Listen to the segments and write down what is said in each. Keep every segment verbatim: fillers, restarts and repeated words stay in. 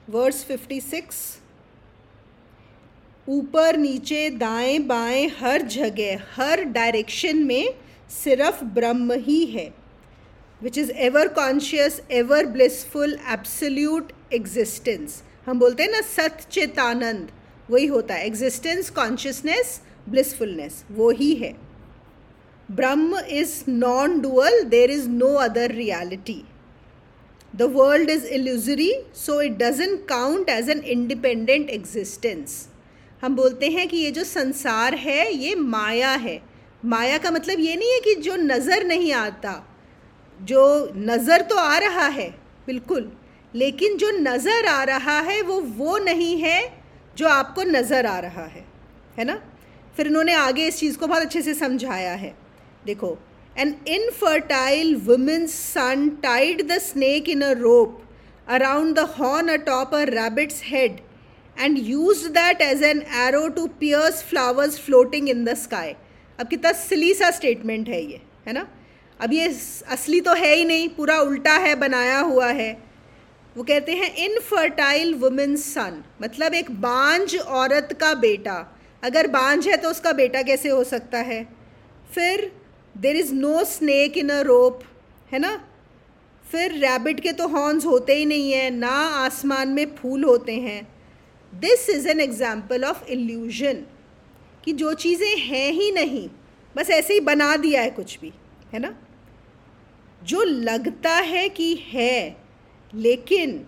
Verse fifty six, ऊपर नीचे दाएं बाएं हर जगह हर डायरेक्शन में सिर्फ ब्रह्म ही है, which is ever conscious, ever blissful, absolute existence. हम बोलते हैं ना सच्चितानंद, वही होता है एग्जिस्टेंस, कॉन्शियसनेस, ब्लिसफुलनेस, वो ही है। ब्रह्म is non dual, there is no other reality. The world is illusory, so it doesn't count as an independent existence. हम बोलते हैं कि ये जो संसार है ये माया है। माया का मतलब ये नहीं है कि जो नज़र नहीं आता, जो नज़र तो आ रहा है बिल्कुल, लेकिन जो नज़र आ रहा है वो वो नहीं है जो आपको नज़र आ रहा है, है ना। फिर इन्होंने आगे इस चीज़ को बहुत अच्छे से समझाया है। देखो, an infertile woman's son tied the snake in a rope around the horn atop a rabbit's head and used that as an arrow to pierce flowers floating in the sky. अब कितना सिली सा स्टेटमेंट है ये, है ना। अब ये असली तो है ही नहीं, पूरा उल्टा है, बनाया हुआ है। वो कहते हैं इनफर्टाइल वुमेन्स सन, मतलब एक बांझ औरत का बेटा। अगर बांझ है तो उसका बेटा कैसे हो सकता है। फिर there is no snake in a rope, है ना। फिर रैबिट के तो हॉर्न्स होते ही नहीं हैं, ना आसमान में फूल होते हैं। This is an example of illusion, कि जो चीज़ें हैं ही नहीं, बस ऐसे ही बना दिया है कुछ भी, है ना। जो लगता है कि है, लेकिन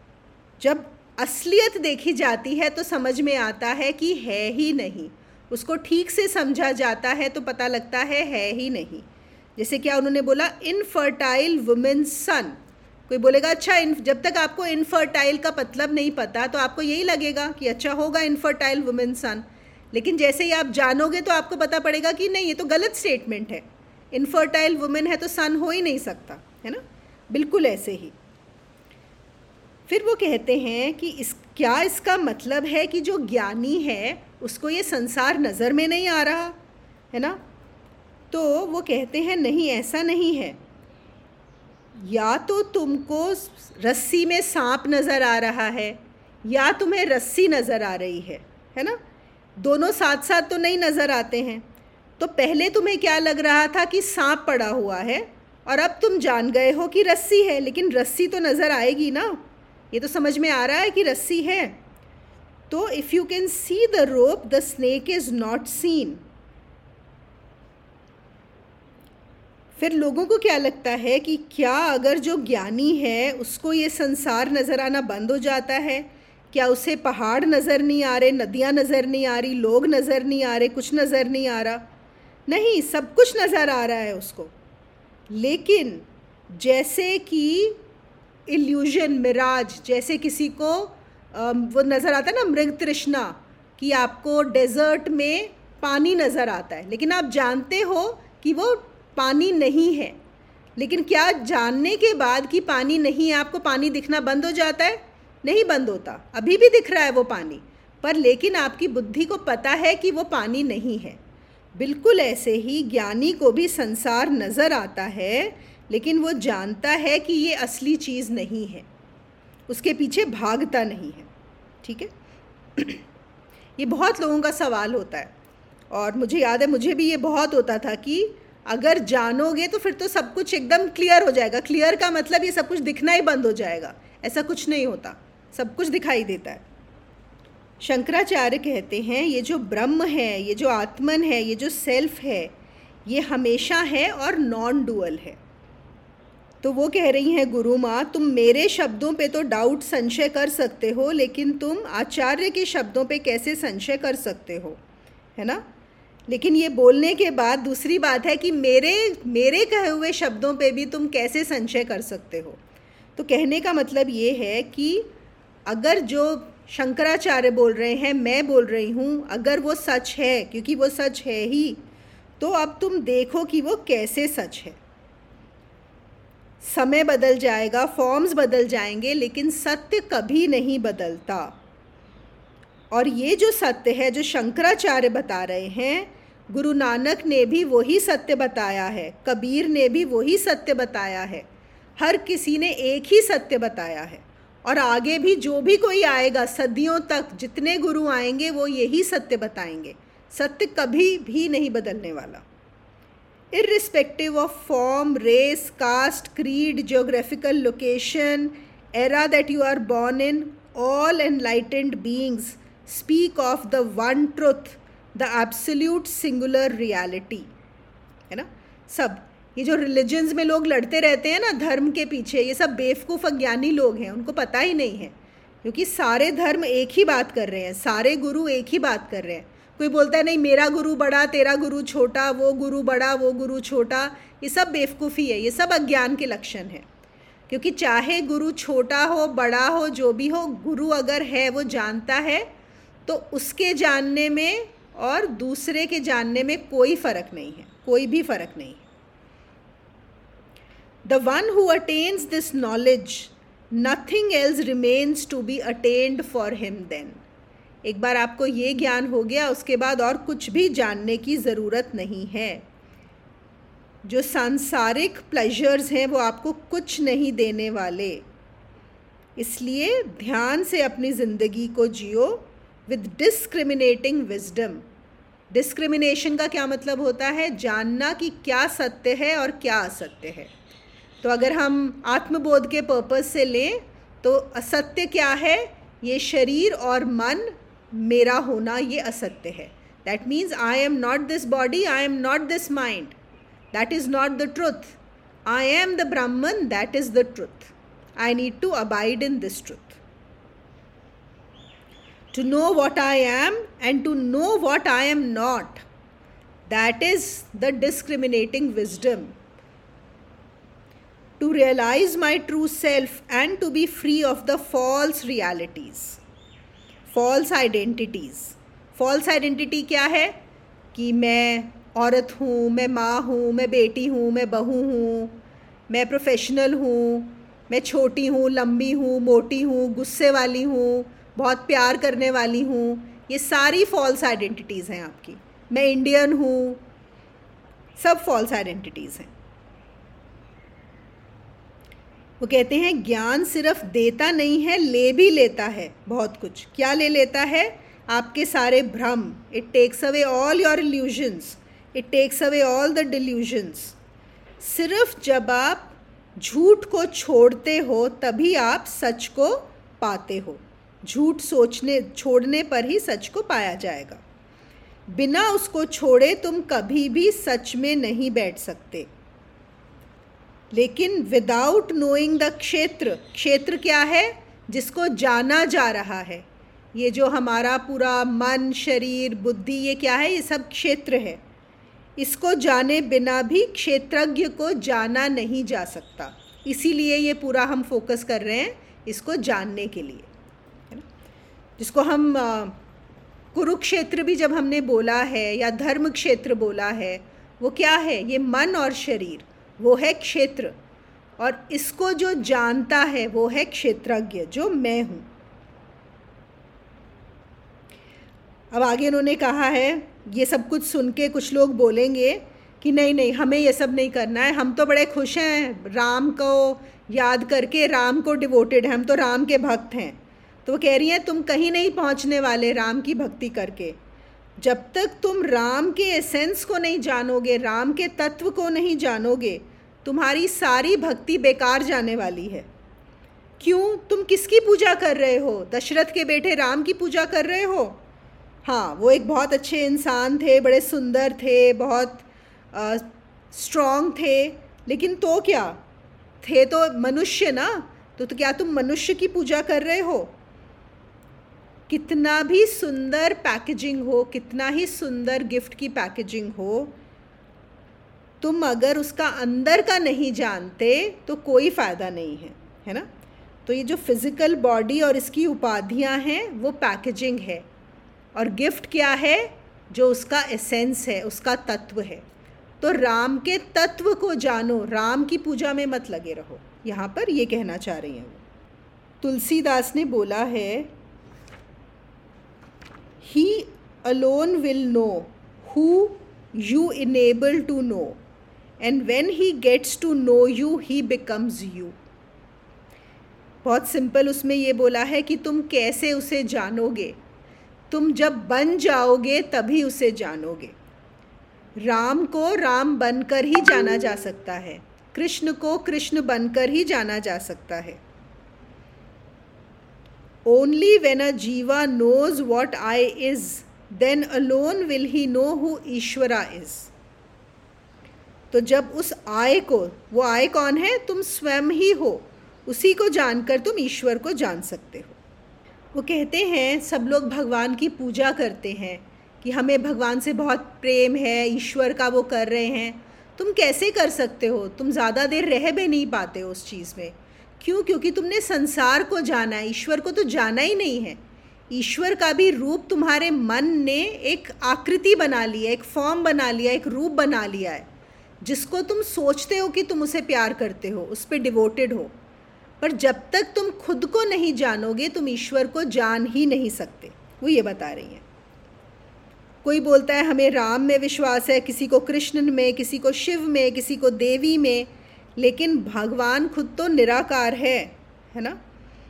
जब असलियत देखी जाती है तो समझ में आता है कि है ही नहीं। उसको ठीक से समझा जाता है तो पता लगता है है ही नहीं। जैसे क्या उन्होंने बोला, इनफर्टाइल वुमेन्स सन। कोई बोलेगा अच्छा, इन जब तक आपको इनफर्टाइल का मतलब नहीं पता तो आपको यही लगेगा कि अच्छा होगा इनफर्टाइल वुमेन्स सन, लेकिन जैसे ही आप जानोगे तो आपको पता पड़ेगा कि नहीं, ये तो गलत स्टेटमेंट है। इनफर्टाइल वुमेन है तो सन हो ही नहीं सकता, है ना। बिल्कुल ऐसे ही। फिर वो कहते हैं कि इस क्या इसका मतलब है कि जो ज्ञानी है उसको ये संसार नज़र में नहीं आ रहा, है ना। तो वो कहते हैं नहीं, ऐसा नहीं है। या तो तुमको रस्सी में सांप नज़र आ रहा है या तुम्हें रस्सी नज़र आ रही है, है ना। दोनों साथ साथ तो नहीं नज़र आते हैं। तो पहले तुम्हें क्या लग रहा था कि सांप पड़ा हुआ है, और अब तुम जान गए हो कि रस्सी है, लेकिन रस्सी तो नज़र आएगी ना। ये तो समझ में आ रहा है कि रस्सी है। तो if you can see the rope the snake is not seen. फिर लोगों को क्या लगता है कि क्या अगर जो ज्ञानी है उसको ये संसार नज़र आना बंद हो जाता है? क्या उसे पहाड़ नज़र नहीं आ रहे, नदियाँ नज़र नहीं आ रही, लोग नज़र नहीं आ रहे, कुछ नज़र नहीं आ रहा? नहीं, सब कुछ नज़र आ रहा है उसको। लेकिन जैसे कि इल्यूजन, मिराज, जैसे किसी को वो नज़र आता है ना मृग तृष्णा, कि आपको डेजर्ट में पानी नज़र आता है लेकिन आप जानते हो कि वो पानी नहीं है। लेकिन क्या जानने के बाद कि पानी नहीं है आपको पानी दिखना बंद हो जाता है? नहीं बंद होता, अभी भी दिख रहा है वो पानी, पर लेकिन आपकी बुद्धि को पता है कि वो पानी नहीं है। बिल्कुल ऐसे ही ज्ञानी को भी संसार नज़र आता है, लेकिन वो जानता है कि ये असली चीज़ नहीं है, उसके पीछे भागता नहीं है। ठीक है। ये बहुत लोगों का सवाल होता है, और मुझे याद है मुझे भी ये बहुत होता था कि अगर जानोगे तो फिर तो सब कुछ एकदम क्लियर हो जाएगा। क्लियर का मतलब ये सब कुछ दिखना ही बंद हो जाएगा, ऐसा कुछ नहीं होता, सब कुछ दिखाई देता है। शंकराचार्य कहते हैं ये जो ब्रह्म है, ये जो आत्मन है, ये जो सेल्फ है, ये हमेशा है और नॉन डुअल है। तो वो कह रही हैं गुरु माँ, तुम मेरे शब्दों पे तो डाउट संशय कर सकते हो, लेकिन तुम आचार्य के शब्दों पे कैसे संशय कर सकते हो, है ना। लेकिन ये बोलने के बाद दूसरी बात है कि मेरे मेरे कहे हुए शब्दों पे भी तुम कैसे संशय कर सकते हो। तो कहने का मतलब ये है कि अगर जो शंकराचार्य बोल रहे हैं, मैं बोल रही हूँ, अगर वो सच है, क्योंकि वो सच है ही, तो अब तुम देखो कि वो कैसे सच है। समय बदल जाएगा, फॉर्म्स बदल जाएंगे, लेकिन सत्य कभी नहीं बदलता। और ये जो सत्य है जो शंकराचार्य बता रहे हैं, गुरु नानक ने भी वही सत्य बताया है, कबीर ने भी वही सत्य बताया है, हर किसी ने एक ही सत्य बताया है। और आगे भी जो भी कोई आएगा, सदियों तक जितने गुरु आएंगे वो यही सत्य बताएंगे। सत्य कभी भी नहीं बदलने वाला। Irrespective of form, race, caste, creed, geographical location, era that you are born in, all enlightened beings speak of the one truth, the absolute singular reality. है ना? सब ये जो रिलीजन्स में लोग लड़ते रहते हैं ना धर्म के पीछे, ये सब बेवकूफ़ अज्ञानी लोग हैं, उनको पता ही नहीं है, क्योंकि सारे धर्म एक ही बात कर रहे हैं, सारे गुरु एक ही बात कर रहे हैं। कोई बोलता है नहीं मेरा गुरु बड़ा, तेरा गुरु छोटा, वो गुरु बड़ा, वो गुरु छोटा, ये सब बेवकूफ़ी है, ये सब अज्ञान के लक्षण है। क्योंकि चाहे गुरु छोटा हो, बड़ा हो, जो भी हो, गुरु अगर है वो जानता है, तो उसके जानने में और दूसरे के जानने में कोई फ़र्क नहीं है, कोई भी फ़र्क नहीं है। The one who attains this knowledge, nothing else remains to be attained for him then. एक बार आपको ये ज्ञान हो गया, उसके बाद और कुछ भी जानने की ज़रूरत नहीं है। जो सांसारिक प्लेजर्स हैं वो आपको कुछ नहीं देने वाले। इसलिए ध्यान से अपनी ज़िंदगी को जियो विद डिस्क्रिमिनेटिंग विजडम। डिस्क्रिमिनेशन का क्या मतलब होता है? जानना कि क्या सत्य है और क्या असत्य है। तो अगर हम आत्मबोध के पर्पस से लें तो असत्य क्या है? ये शरीर और मन मेरा होना, ये असत्य है। That means I am not this body, I am not this mind, that is not the truth. I am the Brahman, that is the truth. I need to abide in this truth. To know what I am and to know what I am not, that is the discriminating wisdom. To realize my true self and to be free of the false realities, false identities. False identity क्या है? कि मैं औरत हूँ, मैं माँ हूँ, मैं बेटी हूँ, मैं बहू हूँ, मैं प्रोफेशनल हूँ, मैं छोटी हूँ, लंबी हूँ, मोटी हूँ, गुस्से वाली हूँ, बहुत प्यार करने वाली हूँ। ये सारी फॉल्स आइडेंटिटीज़ हैं आपकी। मैं इंडियन हूँ, सब फॉल्स आइडेंटिटीज़ हैं। वो कहते हैं ज्ञान सिर्फ देता नहीं है, ले भी लेता है बहुत कुछ। क्या ले लेता है? आपके सारे भ्रम। It takes away all your illusions, it takes away all the delusions. सिर्फ जब आप झूठ को छोड़ते हो तभी आप सच को पाते हो। झूठ सोचने छोड़ने पर ही सच को पाया जाएगा। बिना उसको छोड़े तुम कभी भी सच में नहीं बैठ सकते। लेकिन विदाउट नोइंग द क्षेत्र, क्षेत्र क्या है? जिसको जाना जा रहा है। ये जो हमारा पूरा मन, शरीर, बुद्धि, ये क्या है? ये सब क्षेत्र है। इसको जाने बिना भी क्षेत्रज्ञ को जाना नहीं जा सकता। इसीलिए ये पूरा हम फोकस कर रहे हैं इसको जानने के लिए, है ना? जिसको हम कुरुक्षेत्र भी जब हमने बोला है या धर्म क्षेत्र बोला है, वो क्या है? ये मन और शरीर, वो है क्षेत्र। और इसको जो जानता है वो है क्षेत्रज्ञ, जो मैं हूँ। अब आगे उन्होंने कहा है, ये सब कुछ सुन के कुछ लोग बोलेंगे कि नहीं नहीं हमें ये सब नहीं करना है, हम तो बड़े खुश हैं राम को याद करके, राम को डिवोटेड हैं, हम तो राम के भक्त हैं। तो वो कह रही हैं तुम कहीं नहीं पहुँचने वाले राम की भक्ति करके। जब तक तुम राम के एसेंस को नहीं जानोगे, राम के तत्व को नहीं जानोगे, तुम्हारी सारी भक्ति बेकार जाने वाली है। क्यों? तुम किसकी पूजा कर रहे हो? दशरथ के बेटे राम की पूजा कर रहे हो। हाँ, वो एक बहुत अच्छे इंसान थे, बड़े सुंदर थे, बहुत स्ट्रॉन्ग थे, लेकिन तो क्या थे? तो मनुष्य ना। तो, तो क्या तुम मनुष्य की पूजा कर रहे हो? कितना भी सुंदर पैकेजिंग हो, कितना ही सुंदर गिफ्ट की पैकेजिंग हो, तुम अगर उसका अंदर का नहीं जानते तो कोई फ़ायदा नहीं है, है ना? तो ये जो फिज़िकल बॉडी और इसकी उपाधियां हैं वो पैकेजिंग है, और गिफ्ट क्या है? जो उसका एसेंस है, उसका तत्व है। तो राम के तत्व को जानो, राम की पूजा में मत लगे रहो। यहाँ पर ये कहना चाह रही हैं वो। तुलसीदास ने बोला है, He alone will know who you enable to know, and when he gets to know you, he becomes you. बहुत सिंपल उसमें ये बोला है कि तुम कैसे उसे जानोगे, तुम जब बन जाओगे तभी उसे जानोगे। राम को राम बनकर ही जाना जा सकता है, कृष्ण को कृष्ण बनकर ही जाना जा सकता है। Only when a jiva knows what I is, then alone will he know who Ishvara is. तो जब उस आय को, वो आय कौन है? तुम स्वयं ही हो, उसी को जानकर तुम ईश्वर को जान सकते हो। वो कहते हैं सब लोग भगवान की पूजा करते हैं कि हमें भगवान से बहुत प्रेम है, ईश्वर का वो कर रहे हैं। तुम कैसे कर सकते हो? तुम ज़्यादा देर रह भी नहीं पाते हो उस चीज़ में। क्यों? क्योंकि तुमने संसार को जाना है, ईश्वर को तो जाना ही नहीं है। ईश्वर का भी रूप तुम्हारे मन ने एक आकृति बना ली है, एक फॉर्म बना लिया, एक रूप बना लिया है, जिसको तुम सोचते हो कि तुम उसे प्यार करते हो, उस पर डिवोटेड हो। पर जब तक तुम खुद को नहीं जानोगे तुम ईश्वर को जान ही नहीं सकते। वो ये बता रही हैं। कोई बोलता है हमें राम में विश्वास है, किसी को कृष्ण में, किसी को शिव में, किसी को देवी में, लेकिन भगवान खुद तो निराकार है, है ना।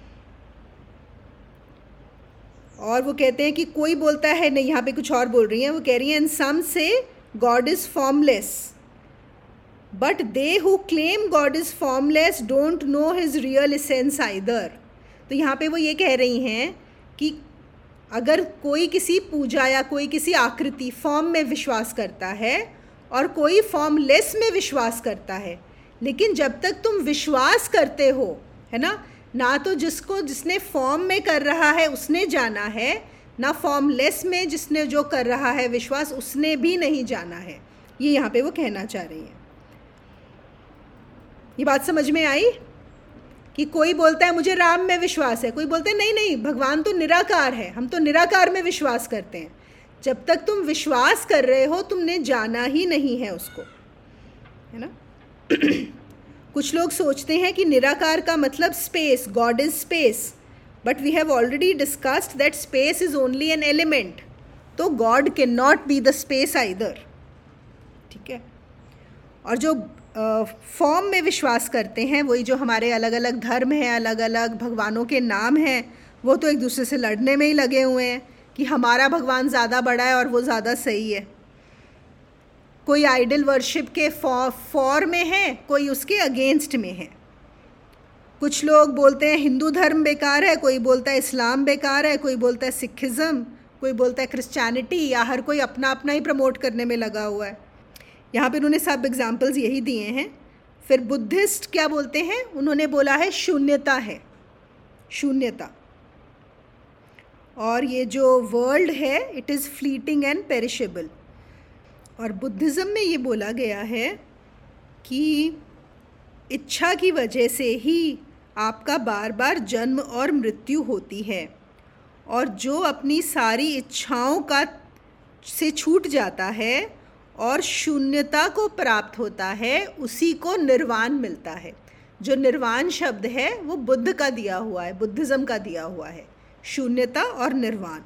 और वो कहते हैं कि कोई बोलता है, नहीं यहाँ पे कुछ और बोल रही हैं, वो कह रही हैं, and some say God is formless, but they who claim God is formless don't know his real essence either. तो यहाँ पे वो ये कह रही हैं कि अगर कोई किसी पूजा या कोई किसी आकृति फॉर्म में विश्वास करता है और कोई फॉर्मलेस में विश्वास करता है, लेकिन जब तक तुम विश्वास करते हो, है ना, ना तो जिसको जिसने फॉर्म में कर रहा है उसने जाना है, ना फॉर्मलेस में जिसने जो कर रहा है विश्वास उसने भी नहीं जाना है। ये यहाँ पे वो कहना चाह रही हैं। ये बात समझ में आई कि कोई बोलता है मुझे राम में विश्वास है, कोई बोलता है नहीं नहीं भगवान तो निराकार है, हम तो निराकार में विश्वास करते हैं। जब तक तुम विश्वास कर रहे हो तुमने जाना ही नहीं है उसको, है ना। कुछ लोग सोचते हैं कि निराकार का मतलब space, God is space, but we have already discussed that space is only an element, so God cannot be the space either, ठीक है। और जो फॉर्म uh, में विश्वास करते हैं, वही जो हमारे अलग अलग धर्म हैं, अलग अलग भगवानों के नाम हैं, वो तो एक दूसरे से लड़ने में ही लगे हुए हैं कि हमारा भगवान ज़्यादा बड़ा है और वो ज़्यादा सही है। कोई आइडल वर्शिप के फॉर फॉर में है, कोई उसके अगेंस्ट में है। कुछ लोग बोलते हैं हिंदू धर्म बेकार है, कोई बोलता है इस्लाम बेकार है, कोई बोलता है सिखिज़म, कोई बोलता है क्रिश्चियनिटी, या हर कोई अपना अपना ही प्रमोट करने में लगा हुआ है। यहाँ पे उन्होंने सब एग्जाम्पल्स यही दिए हैं। फिर बुद्धिस्ट क्या बोलते हैं? उन्होंने बोला है शून्यता है, शून्यता। और ये जो वर्ल्ड है it is fleeting and perishable. और बुद्धिज़्म में ये बोला गया है कि इच्छा की वजह से ही आपका बार बार जन्म और मृत्यु होती है, और जो अपनी सारी इच्छाओं का से छूट जाता है और शून्यता को प्राप्त होता है, उसी को निर्वाण मिलता है। जो निर्वाण शब्द है वो बुद्ध का दिया हुआ है, बुद्धिज़्म का दिया हुआ है, शून्यता और निर्वाण।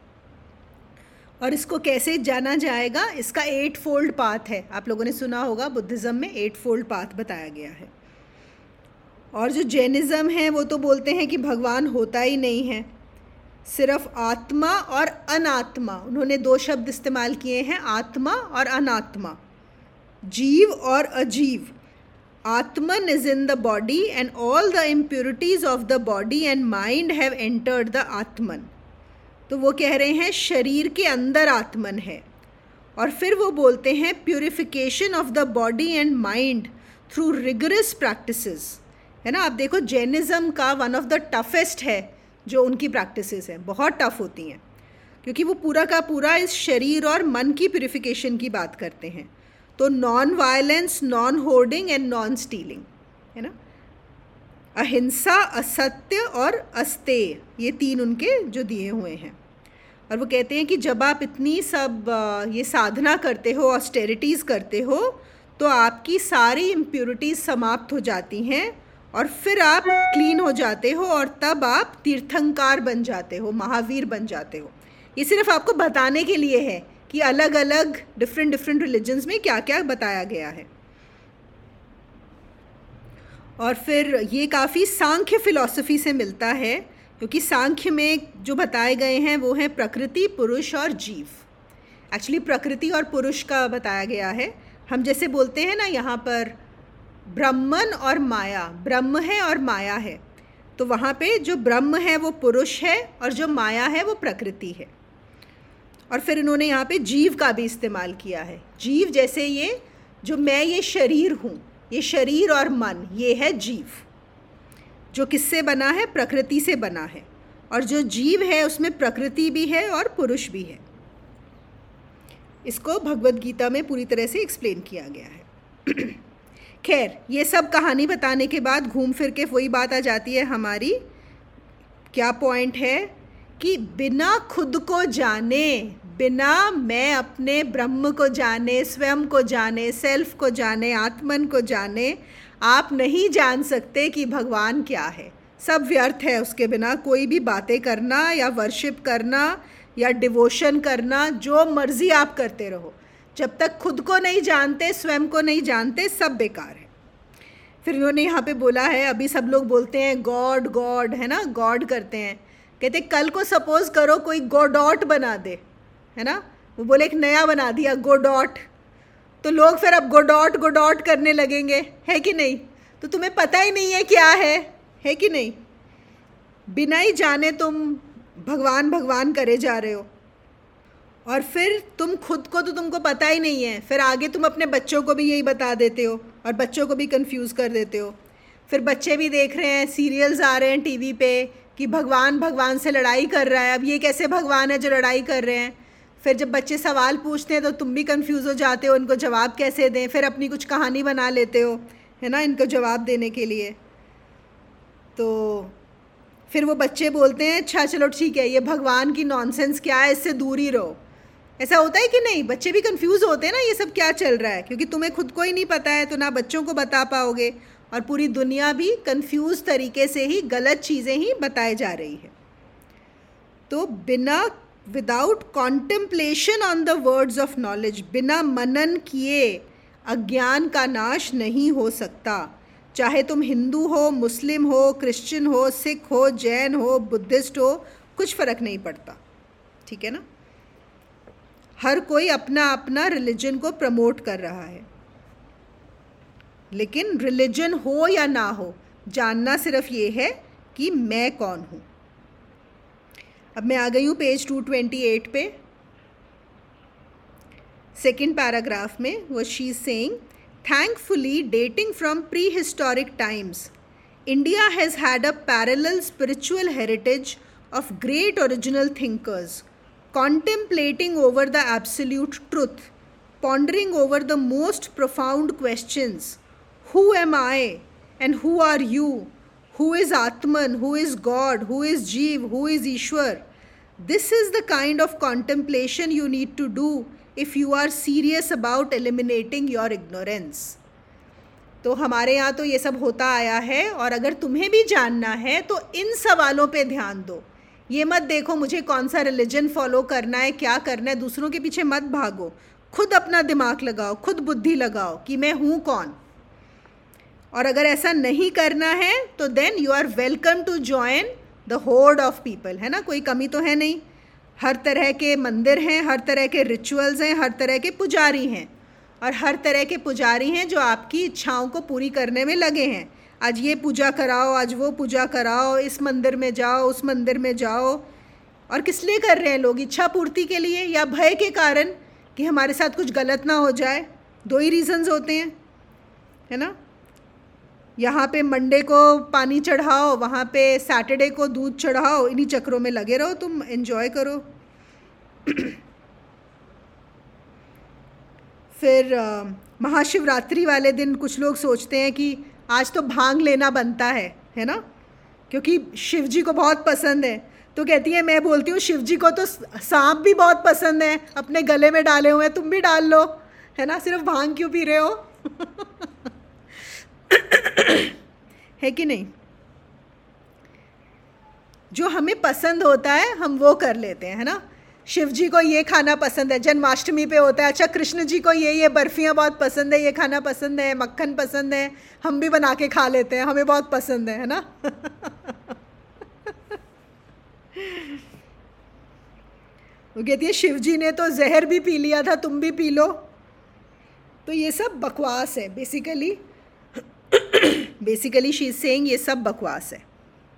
और इसको कैसे जाना जाएगा? इसका एट फोल्ड पाथ है, आप लोगों ने सुना होगा, बुद्धिज़्म में एट फोल्ड पाथ बताया गया है। और जो जैनिज़्म है वो तो बोलते हैं कि भगवान होता ही नहीं है, सिर्फ आत्मा और अनात्मा, उन्होंने दो शब्द इस्तेमाल किए हैं, आत्मा और अनात्मा, जीव और अजीव। Atman is in the body and all the impurities of the body and mind have entered the Atman. तो वो कह रहे हैं शरीर के अंदर आत्मन है। और फिर वो बोलते हैं purification of the body and mind through rigorous practices, है ना। आप देखो जैनिज़्म का वन ऑफ द टफेस्ट है जो उनकी प्रैक्टिसेस हैं, बहुत टफ होती हैं, क्योंकि वो पूरा का पूरा इस शरीर और मन की प्यूरिफिकेशन की बात करते हैं। तो non violence, non hoarding and non stealing, है ना, अहिंसा, असत्य और अस्तेय, ये तीन उनके जो दिए हुए हैं। और वो कहते हैं कि जब आप इतनी सब ये साधना करते हो, ऑस्टेरिटीज़ करते हो, तो आपकी सारी इम्प्योरिटीज़ समाप्त हो जाती हैं और फिर आप क्लीन हो जाते हो, और तब आप तीर्थंकार बन जाते हो, महावीर बन जाते हो। ये सिर्फ आपको बताने के लिए है कि अलग अलग डिफरेंट डिफरेंट रिलीजन्स में क्या क्या बताया गया है। और फिर ये काफ़ी सांख्य फिलॉसफी से मिलता है, क्योंकि सांख्य में जो बताए गए हैं वो हैं प्रकृति, पुरुष और जीव। एक्चुअली प्रकृति और पुरुष का बताया गया है। हम जैसे बोलते हैं ना यहाँ पर ब्रह्मन और माया, ब्रह्म है और माया है, तो वहाँ पे जो ब्रह्म है वो पुरुष है और जो माया है वो प्रकृति है। और फिर इन्होंने यहाँ पे जीव का भी इस्तेमाल किया है। जीव जैसे ये जो मैं ये शरीर हूँ, ये शरीर और मन, ये है जीव, जो किससे बना है? प्रकृति से बना है। और जो जीव है उसमें प्रकृति भी है और पुरुष भी है। इसको भगवद गीता में पूरी तरह से एक्सप्लेन किया गया है। खैर, ये सब कहानी बताने के बाद घूम फिर के वही बात आ जाती है हमारी, क्या पॉइंट है कि बिना खुद को जाने, बिना मैं अपने ब्रह्म को जाने, स्वयं को जाने, सेल्फ को जाने, आत्मन को जाने, आप नहीं जान सकते कि भगवान क्या है। सब व्यर्थ है उसके बिना। कोई भी बातें करना या वर्शिप करना या डिवोशन करना, जो मर्जी आप करते रहो, जब तक खुद को नहीं जानते, स्वयं को नहीं जानते, सब बेकार है। फिर इन्होंने यहाँ पे बोला है, अभी सब लोग बोलते हैं गॉड गॉड, है ना, गॉड करते हैं। कहते कल को सपोज करो कोई गोडॉट बना दे, है ना, वो बोले एक नया बना दिया गोडॉट, तो लोग फिर अब गोडॉट गोडॉट करने लगेंगे, है कि नहीं? तो तुम्हें पता ही नहीं है क्या है, है कि नहीं? बिना ही जाने तुम भगवान भगवान करे जा रहे हो, और फिर तुम खुद को तो तुमको पता ही नहीं है, फिर आगे तुम अपने बच्चों को भी यही बता देते हो और बच्चों को भी कंफ्यूज कर देते हो। फिर बच्चे भी देख रहे हैं, सीरियल्स आ रहे हैं टीवी पे कि भगवान भगवान से लड़ाई कर रहा है। अब ये कैसे भगवान है जो लड़ाई कर रहे हैं? फिर जब बच्चे सवाल पूछते हैं तो तुम भी कंफ्यूज हो जाते हो, उनको जवाब कैसे दें, फिर अपनी कुछ कहानी बना लेते हो, है ना, इनको जवाब देने के लिए। तो फिर वो बच्चे बोलते हैं अच्छा चलो ठीक है, ये भगवान की नॉनसेंस क्या है, इससे दूर ही रहो। ऐसा होता है कि नहीं? बच्चे भी कंफ्यूज होते हैं ना, ये सब क्या चल रहा है, क्योंकि तुम्हें खुद को ही नहीं पता है, तो ना बच्चों को बता पाओगे, और पूरी दुनिया भी कंफ्यूज तरीके से ही गलत चीज़ें ही बताई जा रही है। तो बिना without contemplation on the words of knowledge, बिना मनन किए अज्ञान का नाश नहीं हो सकता। चाहे तुम हिंदू हो, मुस्लिम हो, क्रिश्चियन हो, सिख हो, जैन हो, बुद्धिस्ट हो, कुछ फ़र्क नहीं पड़ता, ठीक है ना। हर कोई अपना अपना रिलीजन को प्रमोट कर रहा है, लेकिन रिलीजन हो या ना हो, जानना सिर्फ ये है कि मैं कौन हूँ। अब मैं आ गई हूँ पेज टू ट्वेंटी एट पे, सेकेंड पैराग्राफ में। वो she is saying, thankfully dating from prehistoric times, India has had a parallel spiritual heritage of great original thinkers, contemplating over the absolute truth, pondering over the most profound questions. Who am I and who are you? Who is Atman? Who is God? Who is Jeev? Who is Ishwar? This is the kind of contemplation you need to do if you are serious about eliminating your ignorance. तो हमारे यहाँ तो ये सब होता आया है, और अगर तुम्हें भी जानना है तो इन सवालों पे ध्यान दो। ये मत देखो मुझे कौन सा रिलीजन फॉलो करना है, क्या करना है, दूसरों के पीछे मत भागो। खुद अपना दिमाग लगाओ, खुद बुद्धि लगाओ कि मैं हूँ कौन। और अगर ऐसा नहीं करना है तो then you are welcome to join the horde of people, है ना, कोई कमी तो है नहीं। हर तरह के मंदिर हैं, हर तरह के रिचुअल्स हैं, हर तरह के पुजारी हैं, और हर तरह के पुजारी हैं जो आपकी इच्छाओं को पूरी करने में लगे हैं। आज ये पूजा कराओ, आज वो पूजा कराओ, इस मंदिर में जाओ, उस मंदिर में जाओ। और किस लिए कर रहे हैं लोग? इच्छा पूर्ति के लिए या भय के कारण कि हमारे साथ कुछ गलत ना हो जाए। दो ही रीजंस होते हैं, है ना। यहाँ पे मंडे को पानी चढ़ाओ, वहाँ पे सैटरडे को दूध चढ़ाओ, इन्हीं चक्रों में लगे रहो, तुम एंजॉय करो। फिर महाशिवरात्रि वाले दिन कुछ लोग सोचते हैं कि आज तो भांग लेना बनता है, है ना, क्योंकि शिव जी को बहुत पसंद है। तो कहती है, मैं बोलती हूँ शिव जी को तो सांप भी बहुत पसंद है, अपने गले में डाले हुए हैं, तुम भी डाल लो, है ना, सिर्फ भांग क्यों पी रहे हो? है कि नहीं? जो हमें पसंद होता है हम वो कर लेते हैं, है ना। शिव जी को ये खाना पसंद है, जन्माष्टमी पे होता है, अच्छा कृष्ण जी को ये ये बर्फियाँ बहुत पसंद है, ये खाना पसंद है, मक्खन पसंद है, हम भी बना के खा लेते हैं, हमें बहुत पसंद है है ना। वो कहती है शिव जी ने तो जहर भी पी लिया था, तुम भी पी लो। तो ये सब बकवास है basically. Basically she is saying ये सब बकवास है।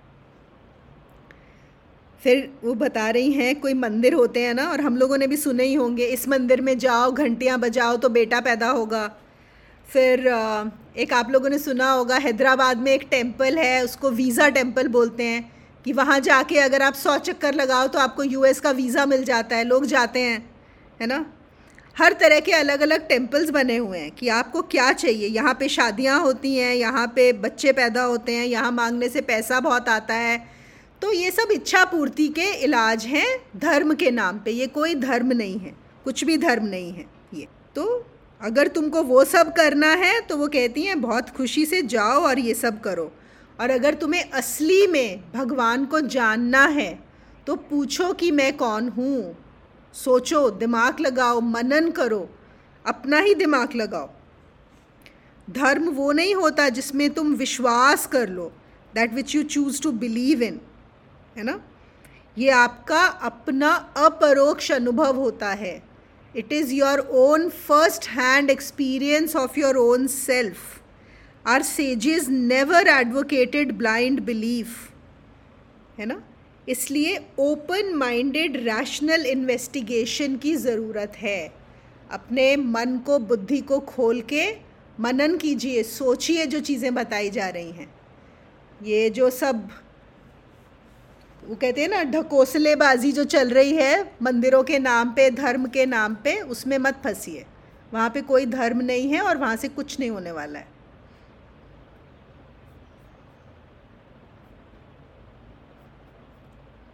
फिर वो बता रही हैं कोई मंदिर होते हैं ना, और हम लोगों ने भी सुने ही होंगे, इस मंदिर में जाओ घंटियाँ बजाओ तो बेटा पैदा होगा। फिर एक आप लोगों ने सुना होगा हैदराबाद में एक टेम्पल है, उसको वीज़ा टेम्पल बोलते हैं, कि वहाँ जाके अगर आप सौ चक्कर लगाओ तो आपको यूएस का वीज़ा मिल जाता है, लोग जाते हैं है ना। हर तरह के अलग अलग टेम्पल्स बने हुए हैं कि आपको क्या चाहिए। यहाँ पे शादियाँ होती हैं, यहाँ पे बच्चे पैदा होते हैं, यहाँ मांगने से पैसा बहुत आता है। तो ये सब इच्छा पूर्ति के इलाज हैं धर्म के नाम पे, ये कोई धर्म नहीं है, कुछ भी धर्म नहीं है ये। तो अगर तुमको वो सब करना है तो वो कहती हैं बहुत खुशी से जाओ और ये सब करो। और अगर तुम्हें असली में भगवान को जानना है तो पूछो कि मैं कौन हूँ, सोचो, दिमाग लगाओ, मनन करो, अपना ही दिमाग लगाओ। धर्म वो नहीं होता जिसमें तुम विश्वास कर लो, that which you choose to believe in, है ना। ये आपका अपना अपरोक्ष अनुभव होता है। It is your own first hand experience of your own self. Our sages never advocated blind belief, है ना। इसलिए ओपन माइंडेड रैशनल इन्वेस्टिगेशन की ज़रूरत है। अपने मन को, बुद्धि को खोल के मनन कीजिए, सोचिए जो चीज़ें बताई जा रही हैं। ये जो सब वो कहते हैं ना ढकोसलेबाजी जो चल रही है मंदिरों के नाम पे, धर्म के नाम पे, उसमें मत फंसिए। वहाँ पे कोई धर्म नहीं है और वहाँ से कुछ नहीं होने वाला है।